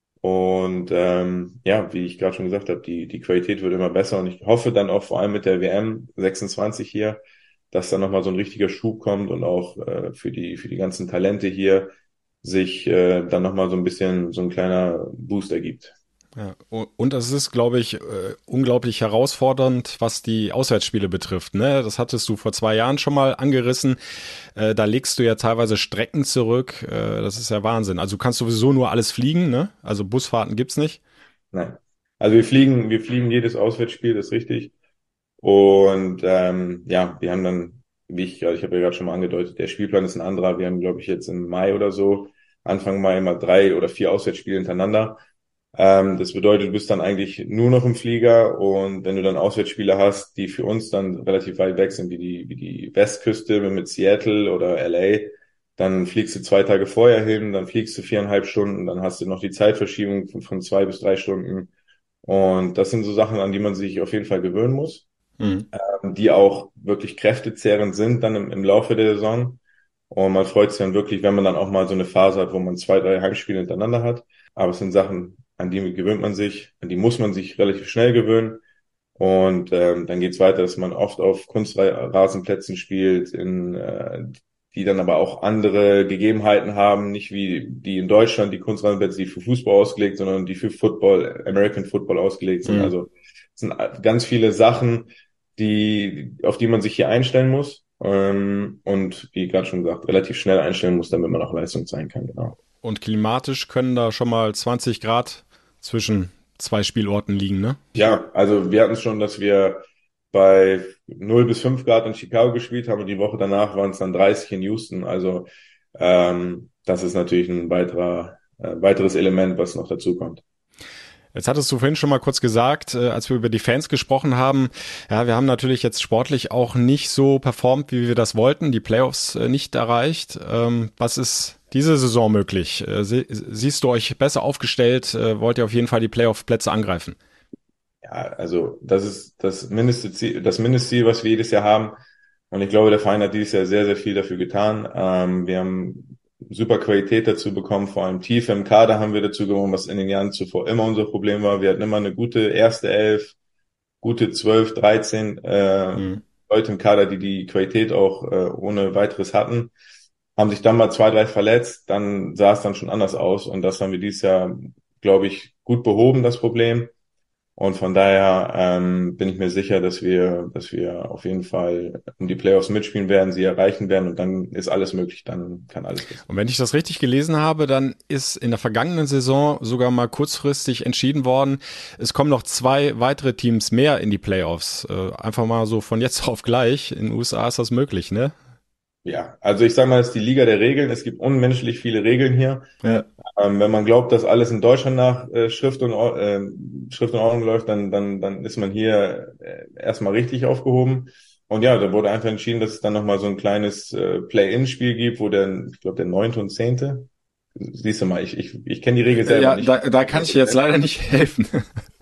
Und wie ich gerade schon gesagt habe, die Qualität wird immer besser und ich hoffe dann auch vor allem mit der WM 26 hier, dass dann nochmal so ein richtiger Schub kommt und auch für die ganzen Talente hier sich dann nochmal so ein bisschen so ein kleiner Boost ergibt. Ja, und es ist, glaube ich, unglaublich herausfordernd, was die Auswärtsspiele betrifft, ne? Das hattest du vor 2 Jahren schon mal angerissen. Da legst du ja teilweise Strecken zurück. Das ist ja Wahnsinn. Also du kannst sowieso nur alles fliegen, ne? Also Busfahrten gibt's nicht. Nein. Also wir fliegen jedes Auswärtsspiel, das ist richtig. Und wir haben dann, ich habe ja gerade schon mal angedeutet, der Spielplan ist ein anderer. Wir haben, glaube ich, jetzt im Mai oder so, Anfang Mai immer 3 oder 4 Auswärtsspiele hintereinander. Das bedeutet, du bist dann eigentlich nur noch im Flieger und wenn du dann Auswärtsspiele hast, die für uns dann relativ weit weg sind, wie die Westküste mit Seattle oder LA, dann fliegst du 2 Tage vorher hin, dann fliegst du 4,5 Stunden, dann hast du noch die Zeitverschiebung von 2 bis 3 Stunden und das sind so Sachen, an die man sich auf jeden Fall gewöhnen muss, die auch wirklich kräftezehrend sind dann im Laufe der Saison und man freut sich dann wirklich, wenn man dann auch mal so eine Phase hat, wo man 2, 3 Heimspiele hintereinander hat, aber es sind Sachen, an die gewöhnt man sich, an die muss man sich relativ schnell gewöhnen. Und dann geht's weiter, dass man oft auf Kunstrasenplätzen spielt, die dann aber auch andere Gegebenheiten haben, nicht wie die in Deutschland, die Kunstrasenplätze, die für Fußball ausgelegt, sondern die für American Football ausgelegt sind. Also es sind ganz viele Sachen, auf die man sich hier einstellen muss. Und wie gerade schon gesagt, relativ schnell einstellen muss, damit man auch Leistung zeigen kann, genau. Und klimatisch können da schon mal 20 Grad zwischen 2 Spielorten liegen, ne? Ja, also wir hatten es schon, dass wir bei 0 bis 5 Grad in Chicago gespielt haben und die Woche danach waren es dann 30 in Houston. Also das ist natürlich ein weiteres Element, was noch dazu kommt. Jetzt hattest du vorhin schon mal kurz gesagt, als wir über die Fans gesprochen haben, ja, wir haben natürlich jetzt sportlich auch nicht so performt, wie wir das wollten, die Playoffs nicht erreicht. Was ist diese Saison möglich? Siehst du euch besser aufgestellt? Wollt ihr auf jeden Fall die Playoff-Plätze angreifen? Ja, also das ist das Mindestziel, was wir jedes Jahr haben. Und ich glaube, der Verein hat dieses Jahr sehr, sehr viel dafür getan. Wir haben super Qualität dazu bekommen, vor allem Tiefe im Kader haben wir dazu gewonnen, was in den Jahren zuvor immer unser Problem war. Wir hatten immer eine gute erste 11, gute 12, 13 Leute im Kader, die Qualität auch ohne weiteres hatten. Haben sich dann mal 2, 3 verletzt, dann sah es dann schon anders aus und das haben wir dieses Jahr, glaube ich, gut behoben, das Problem. Und von daher bin ich mir sicher, dass wir auf jeden Fall um die Playoffs mitspielen werden, sie erreichen werden und dann ist alles möglich, dann kann alles passieren. Und wenn ich das richtig gelesen habe, dann ist in der vergangenen Saison sogar mal kurzfristig entschieden worden, es kommen noch 2 weitere Teams mehr in die Playoffs. Einfach mal so von jetzt auf gleich. In den USA ist das möglich, ne? Ja, also ich sage mal, es ist die Liga der Regeln. Es gibt unmenschlich viele Regeln hier. Ja. Wenn man glaubt, dass alles in Deutschland nach Schrift und Ordnung läuft, dann ist man hier erstmal richtig aufgehoben. Und ja, da wurde einfach entschieden, dass es dann nochmal so ein kleines Play-in-Spiel gibt, wo ich glaube, der 9. und 10. Siehst du mal, ich kenne die Regel selber nicht. Da kann ich dir jetzt leider nicht helfen.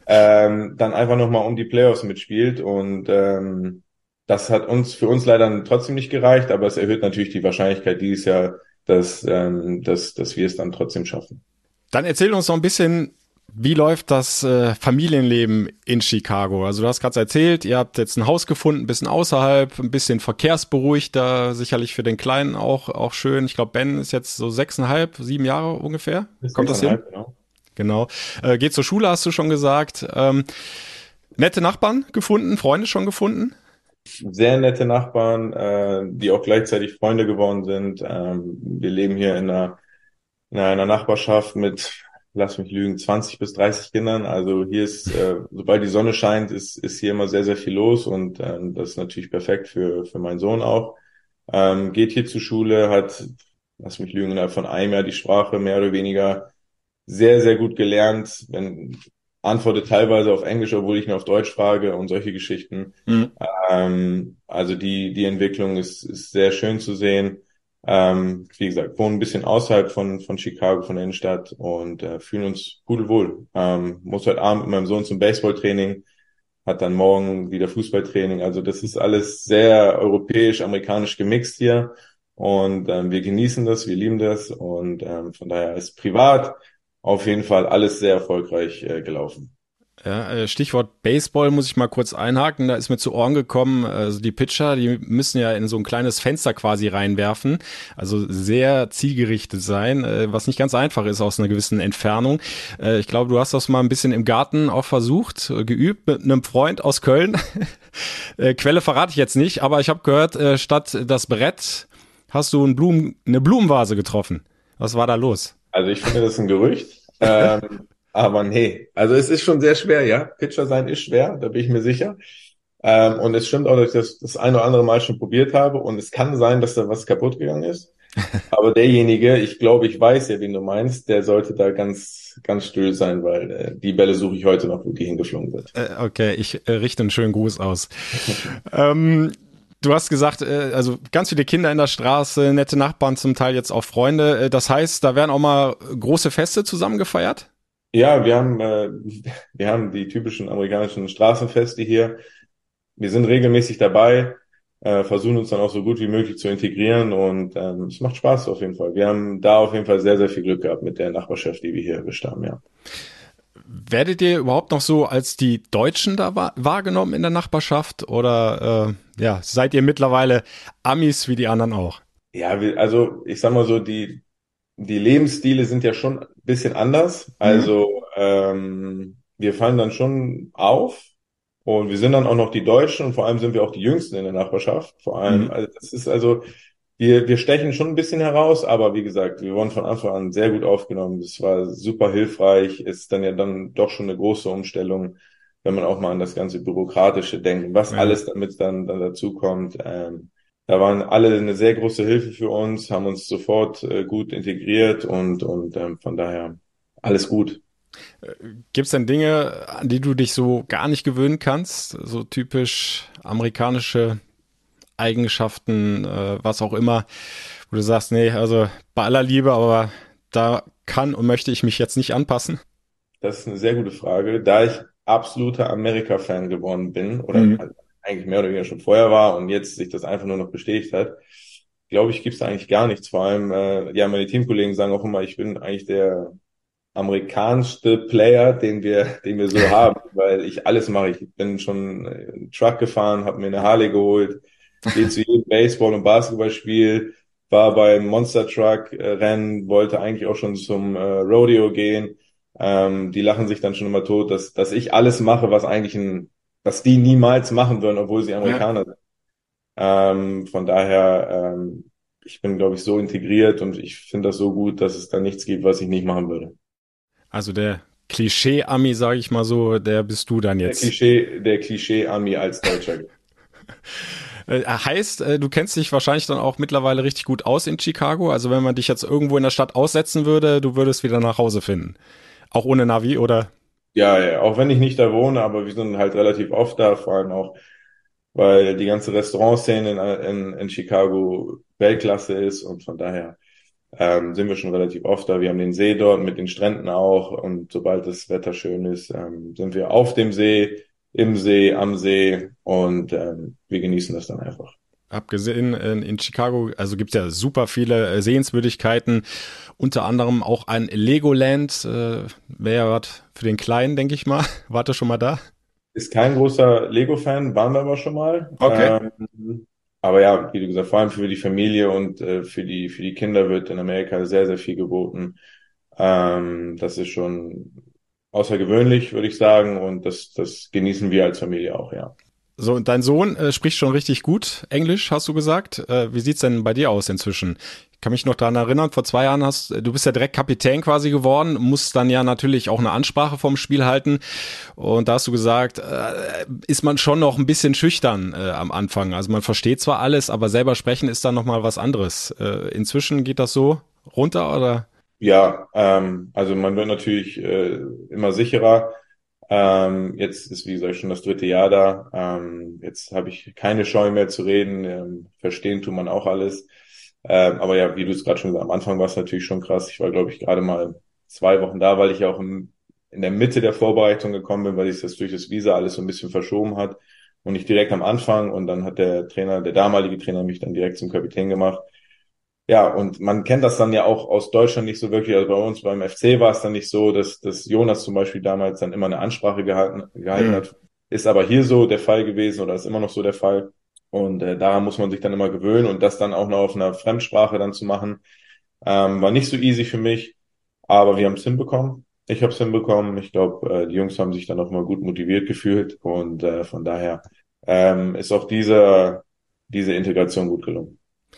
dann einfach nochmal um die Playoffs mitspielt. Und das hat für uns leider trotzdem nicht gereicht, aber es erhöht natürlich die Wahrscheinlichkeit dieses Jahr, dass wir es dann trotzdem schaffen. Dann erzähl uns noch ein bisschen, wie läuft das Familienleben in Chicago? Also du hast gerade erzählt, ihr habt jetzt ein Haus gefunden, ein bisschen außerhalb, ein bisschen verkehrsberuhigter, sicherlich für den Kleinen auch schön. Ich glaube, Ben ist jetzt so 6,5, 7 Jahre ungefähr. Kommt das hin? Genau. Geht zur Schule, hast du schon gesagt. Nette Nachbarn gefunden, Freunde schon gefunden? Sehr nette Nachbarn, die auch gleichzeitig Freunde geworden sind. Wir leben hier in einer Nachbarschaft mit, lass mich lügen, 20 bis 30 Kindern. Also hier ist, sobald die Sonne scheint, ist hier immer sehr, sehr viel los und das ist natürlich perfekt für meinen Sohn auch. Geht hier zur Schule, hat, lass mich lügen, innerhalb von einem Jahr die Sprache mehr oder weniger sehr, sehr gut gelernt. Antwortet teilweise auf Englisch, obwohl ich nur auf Deutsch frage und solche Geschichten. Also die Entwicklung ist sehr schön zu sehen. Wie gesagt, wohnen ein bisschen außerhalb von Chicago, von der Innenstadt und fühlen uns pudelwohl. Muss heute Abend mit meinem Sohn zum Baseballtraining, hat dann morgen wieder Fußballtraining. Also das ist alles sehr europäisch, amerikanisch gemixt hier und wir genießen das, wir lieben das und von daher ist privat auf jeden Fall alles sehr erfolgreich gelaufen. Ja, Stichwort Baseball muss ich mal kurz einhaken. Da ist mir zu Ohren gekommen, also die Pitcher, die müssen ja in so ein kleines Fenster quasi reinwerfen, also sehr zielgerichtet sein, was nicht ganz einfach ist aus einer gewissen Entfernung. Ich glaube, du hast das mal ein bisschen im Garten auch versucht, geübt mit einem Freund aus Köln. Quelle verrate ich jetzt nicht, aber ich habe gehört, statt das Brett hast du eine Blumenvase getroffen. Was war da los? Also ich finde, das ist ein Gerücht. Aber nee, also es ist schon sehr schwer, ja. Pitcher sein ist schwer, da bin ich mir sicher. Und es stimmt auch, dass ich das ein oder andere Mal schon probiert habe. Und es kann sein, dass da was kaputt gegangen ist. Aber derjenige, ich glaube, ich weiß ja, wen du meinst, der sollte da ganz, ganz still sein, weil die Bälle suche ich heute noch, wo die hingeflogen sind. Okay, ich richte einen schönen Gruß aus. Du hast gesagt, also ganz viele Kinder in der Straße, nette Nachbarn, zum Teil jetzt auch Freunde. Das heißt, da werden auch mal große Feste zusammen gefeiert? Ja, wir haben die typischen amerikanischen Straßenfeste hier. Wir sind regelmäßig dabei, versuchen uns dann auch so gut wie möglich zu integrieren und es macht Spaß auf jeden Fall. Wir haben da auf jeden Fall sehr, sehr viel Glück gehabt mit der Nachbarschaft, die wir hier erwischt haben, ja. Werdet ihr überhaupt noch so als die Deutschen da wahrgenommen in der Nachbarschaft oder seid ihr mittlerweile Amis wie die anderen auch? Ja, also ich sag mal so, die Lebensstile sind ja schon ein bisschen anders. Also wir fallen dann schon auf und wir sind dann auch noch die Deutschen und vor allem sind wir auch die Jüngsten in der Nachbarschaft. Vor allem, also das ist also, wir stechen schon ein bisschen heraus, aber wie gesagt, wir wurden von Anfang an sehr gut aufgenommen. Das war super hilfreich. Ist dann ja dann doch schon eine große Umstellung, wenn man auch mal an das ganze Bürokratische denkt, was alles damit dann dazu kommt. Da waren alle eine sehr große Hilfe für uns, haben uns sofort gut integriert und von daher alles gut. Gibt's denn Dinge, an die du dich so gar nicht gewöhnen kannst? So typisch amerikanische Eigenschaften, was auch immer, wo du sagst, nee, also bei aller Liebe, aber da kann und möchte ich mich jetzt nicht anpassen? Das ist eine sehr gute Frage. Da ich absoluter Amerika-Fan geworden bin oder eigentlich mehr oder weniger schon vorher war und jetzt sich das einfach nur noch bestätigt hat, glaube ich, gibt's da eigentlich gar nichts. Vor allem, meine Teamkollegen sagen auch immer, ich bin eigentlich der amerikanischste Player, den wir so haben, weil ich alles mache. Ich bin schon Truck gefahren, habe mir eine Harley geholt, gehe zu jedem Baseball- und Basketballspiel, war beim Monster Truck Rennen, wollte eigentlich auch schon zum Rodeo gehen. Die lachen sich dann schon immer tot, dass ich alles mache, was die niemals machen würden, obwohl sie Amerikaner sind. Von daher, ich bin, glaube ich, so integriert und ich finde das so gut, dass es da nichts gibt, was ich nicht machen würde. Also der Klischee-Ami, sage ich mal so, der bist du dann jetzt. Der Klischee-Ami als Deutscher. Heißt, du kennst dich wahrscheinlich dann auch mittlerweile richtig gut aus in Chicago. Also wenn man dich jetzt irgendwo in der Stadt aussetzen würde, du würdest wieder nach Hause finden. Auch ohne Navi, oder? Ja, auch wenn ich nicht da wohne, aber wir sind halt relativ oft da, vor allem auch, weil die ganze Restaurantszene in Chicago Weltklasse ist und von daher sind wir schon relativ oft da. Wir haben den See dort mit den Stränden auch und sobald das Wetter schön ist, sind wir auf dem See, im See, am See und wir genießen das dann einfach. Abgesehen in Chicago, also gibt's ja super viele Sehenswürdigkeiten, unter anderem auch ein Legoland, wäre ja was für den Kleinen, denke ich mal. Wart ihr schon mal da? Ist kein großer Lego-Fan, waren wir aber schon mal. Okay. Aber ja, wie du gesagt, vor allem für die Familie und für die Kinder wird in Amerika sehr, sehr viel geboten. Das ist schon außergewöhnlich, würde ich sagen, und das genießen wir als Familie auch, ja. So, und dein Sohn spricht schon richtig gut Englisch, hast du gesagt. Wie sieht's denn bei dir aus inzwischen? Ich kann mich noch daran erinnern, vor 2 Jahren du bist ja direkt Kapitän quasi geworden, musst dann ja natürlich auch eine Ansprache vom Spiel halten. Und da hast du gesagt, ist man schon noch ein bisschen schüchtern am Anfang. Also man versteht zwar alles, aber selber sprechen ist dann nochmal was anderes. Inzwischen geht das so runter, oder? Ja, also man wird natürlich immer sicherer. Jetzt ist, wie gesagt, schon das 3. Jahr da. Jetzt habe ich keine Scheu mehr zu reden. Verstehen tut man auch alles. Aber ja, wie du es gerade schon gesagt hast, am Anfang war es natürlich schon krass. Ich war, glaube ich, gerade mal 2 Wochen da, weil ich auch in der Mitte der Vorbereitung gekommen bin, weil sich das durch das Visa alles so ein bisschen verschoben hat. Und nicht direkt am Anfang. Und dann hat der damalige Trainer mich dann direkt zum Kapitän gemacht. Ja, und man kennt das dann ja auch aus Deutschland nicht so wirklich. Also bei uns beim FC war es dann nicht so, dass Jonas zum Beispiel damals dann immer eine Ansprache gehalten hat. Ist aber hier so der Fall gewesen oder ist immer noch so der Fall. Und daran muss man sich dann immer gewöhnen und das dann auch noch auf einer Fremdsprache dann zu machen, war nicht so easy für mich. Aber wir haben es hinbekommen. Ich habe es hinbekommen. Ich glaube, die Jungs haben sich dann auch mal gut motiviert gefühlt und von daher ist auch diese Integration gut gelungen.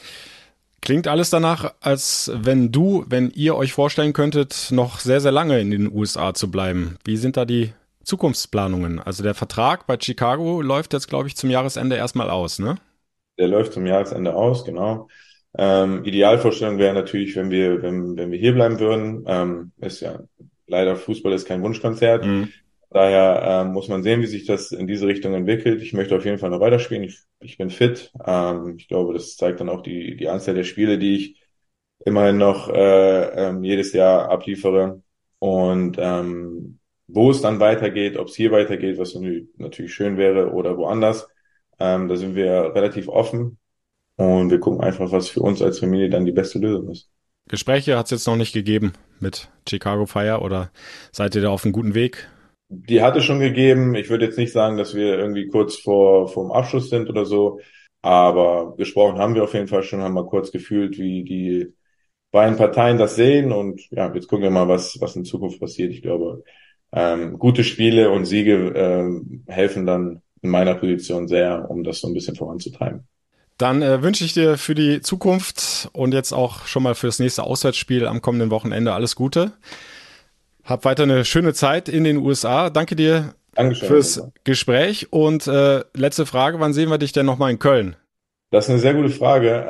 Klingt alles danach, als wenn ihr euch vorstellen könntet, noch sehr, sehr lange in den USA zu bleiben. Wie sind da die Zukunftsplanungen? Also der Vertrag bei Chicago läuft jetzt, glaube ich, zum Jahresende erstmal aus, ne? Der läuft zum Jahresende aus, genau. Idealvorstellung wäre natürlich, wenn wir hier bleiben würden. Ist ja leider, Fußball ist kein Wunschkonzert. Daher muss man sehen, wie sich das in diese Richtung entwickelt. Ich möchte auf jeden Fall noch weiterspielen. Ich bin fit. Ich glaube, das zeigt dann auch die Anzahl der Spiele, die ich immerhin noch jedes Jahr abliefere. Und wo es dann weitergeht, ob es hier weitergeht, was natürlich schön wäre, oder woanders, da sind wir relativ offen. Und wir gucken einfach, was für uns als Familie dann die beste Lösung ist. Gespräche hat es jetzt noch nicht gegeben mit Chicago Fire oder seid ihr da auf einem guten Weg? Die hat es schon gegeben. Ich würde jetzt nicht sagen, dass wir irgendwie kurz vorm Abschluss sind oder so. Aber gesprochen haben wir auf jeden Fall schon, haben mal kurz gefühlt, wie die beiden Parteien das sehen. Und ja, jetzt gucken wir mal, was in Zukunft passiert. Ich glaube, gute Spiele und Siege helfen dann in meiner Position sehr, um das so ein bisschen voranzutreiben. Dann wünsche ich dir für die Zukunft und jetzt auch schon mal für das nächste Auswärtsspiel am kommenden Wochenende alles Gute. Hab weiter eine schöne Zeit in den USA. Danke dir fürs Gespräch. Und letzte Frage, wann sehen wir dich denn nochmal in Köln? Das ist eine sehr gute Frage.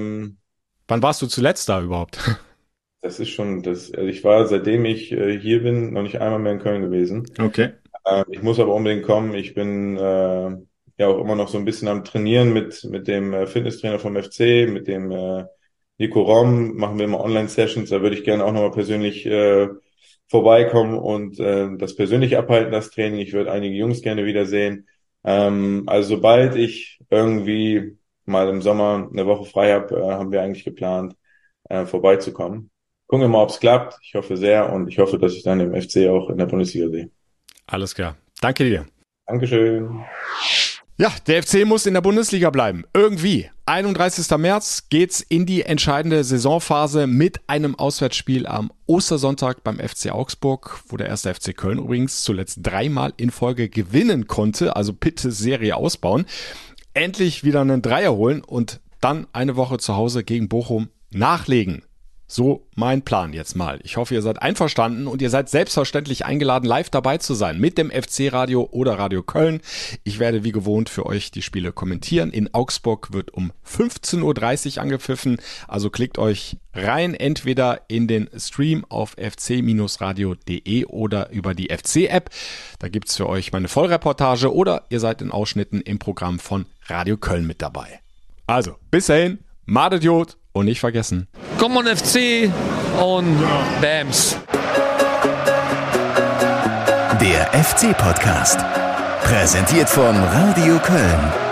Wann warst du zuletzt da überhaupt? Das ist schon, also ich war, seitdem ich hier bin, noch nicht einmal mehr in Köln gewesen. Okay. Ich muss aber unbedingt kommen. Ich bin ja auch immer noch so ein bisschen am Trainieren mit dem Fitnesstrainer vom FC, mit dem Nico Rom. Machen wir immer Online-Sessions. Da würde ich gerne auch nochmal persönlich vorbeikommen und das persönlich abhalten, das Training. Ich würde einige Jungs gerne wiedersehen. Also sobald ich irgendwie mal im Sommer eine Woche frei habe, haben wir eigentlich geplant, vorbeizukommen. Gucken wir mal, ob es klappt. Ich hoffe sehr und ich hoffe, dass ich dann im FC auch in der Bundesliga sehe. Alles klar. Danke dir. Dankeschön. Ja, der FC muss in der Bundesliga bleiben. Irgendwie. 31. März geht's in die entscheidende Saisonphase mit einem Auswärtsspiel am Ostersonntag beim FC Augsburg, wo der erste FC Köln übrigens zuletzt 3-mal in Folge gewinnen konnte, also bitte Serie ausbauen. Endlich wieder einen Dreier holen und dann eine Woche zu Hause gegen Bochum nachlegen. So mein Plan jetzt mal. Ich hoffe, ihr seid einverstanden und ihr seid selbstverständlich eingeladen, live dabei zu sein mit dem FC-Radio oder Radio Köln. Ich werde wie gewohnt für euch die Spiele kommentieren. In Augsburg wird um 15.30 Uhr angepfiffen, also klickt euch rein, entweder in den Stream auf fc-radio.de oder über die FC-App. Da gibt's für euch meine Vollreportage oder ihr seid in Ausschnitten im Programm von Radio Köln mit dabei. Also, bis dahin, madet Jod Und nicht vergessen. Common FC und BAMS. Der FC-Podcast. Präsentiert von Radio Köln.